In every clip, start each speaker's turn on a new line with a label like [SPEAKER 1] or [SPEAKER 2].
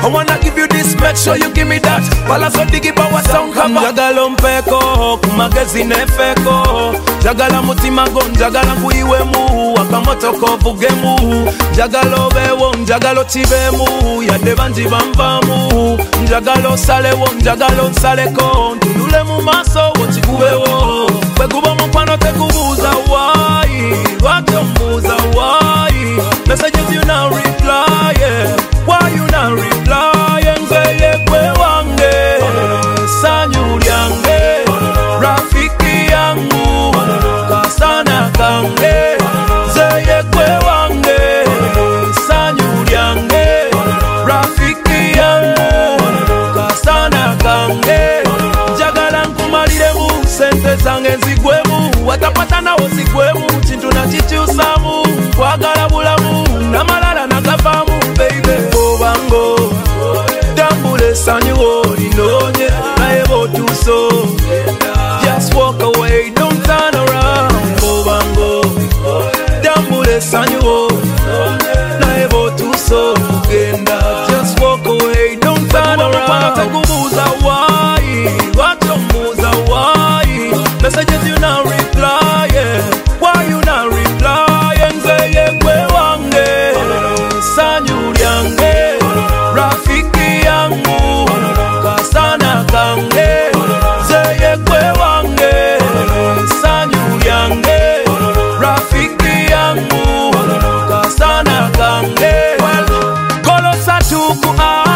[SPEAKER 1] I wanna give you this, make sure you give me that. Palazo digi power sound cover. Njagala mpeko, kumagezi nefeko. Njagala mutima go, njagala kuiwemu. Wakamoto kovugemu. Njagala obewo, njagala chibemu. Yade banji bambamu. Njagala salewo, njagala nsaleko. Ntulule mu maso, wochikubewo. Kwekubo mukwano tekubuza why. Watombuza why. Messages you now reply, yeah. Why you not reply? Nzeye kwe wange sanyu lyange rafiki yangu kasana kange nzeye kwe wange sanyu lyange rafiki yangu kasana kange njagala nkumaliremu sente zange nzigwemu watapata nawo zigwemu kintu nakikyusamu kwagala bulamu namalala nagavamu baby obango tambule sanyu olinonye naye botuso just walk away don't turn around obango tambule sanyu naye botuso kugenda just walk away don't turn around tekubuza why watomuza why messages you not reply, yeah. Why you not reply? Nzeye kwe wange sanyu lyange rafiki yangu kasana kange nzeye kwe wange sanyu lyange rafiki yangu kasana kange kolosa tuku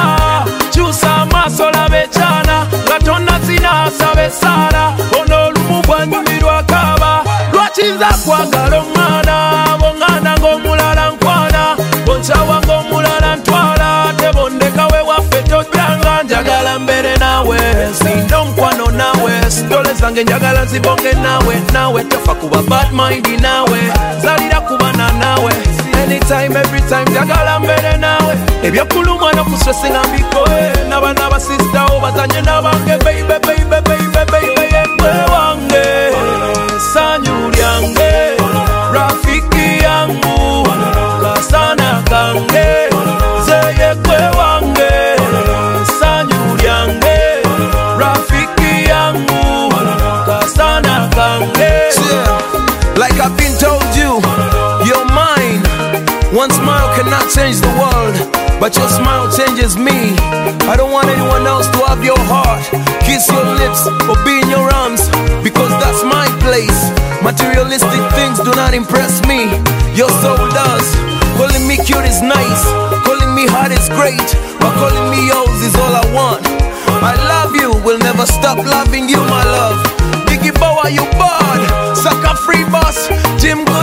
[SPEAKER 1] chusa masola bechana gatona zina sabe sala ono lumu bwanyumirwa kaba lwachiza kwagala omwana bongana ng'omulala nkwana bonchawa ng'omulala ntwala tebondekawe waffe tobyanga njagala mbere nawe sindo nkwano nawe sitole zange njagala zibonge nawe tofa kuba bad mind nawe zalira kubana nawe anytime every time njagala mbere nawe ebyokulumwa nokuswesinga mbikoe n'abaana basista obazanye n'abange baby yekwe wange sanyu lyange rafiki yangu kasana kange nzeye kwe wange sanyu lyange rafiki yangu kasana kange. Like I've been told you, you're mine. One smile cannot change the world, but your smile changes me. I don't want anyone else to have your heart, kiss your lips, or be in your arms, because that's my place. Materialistic things do not impress me. Your soul does. Calling me cute is nice, calling me hot is great, but calling me yours is all I want. I love you, will never stop loving you, my love. Biggie Boa, you bad. Sucker free boss, Jim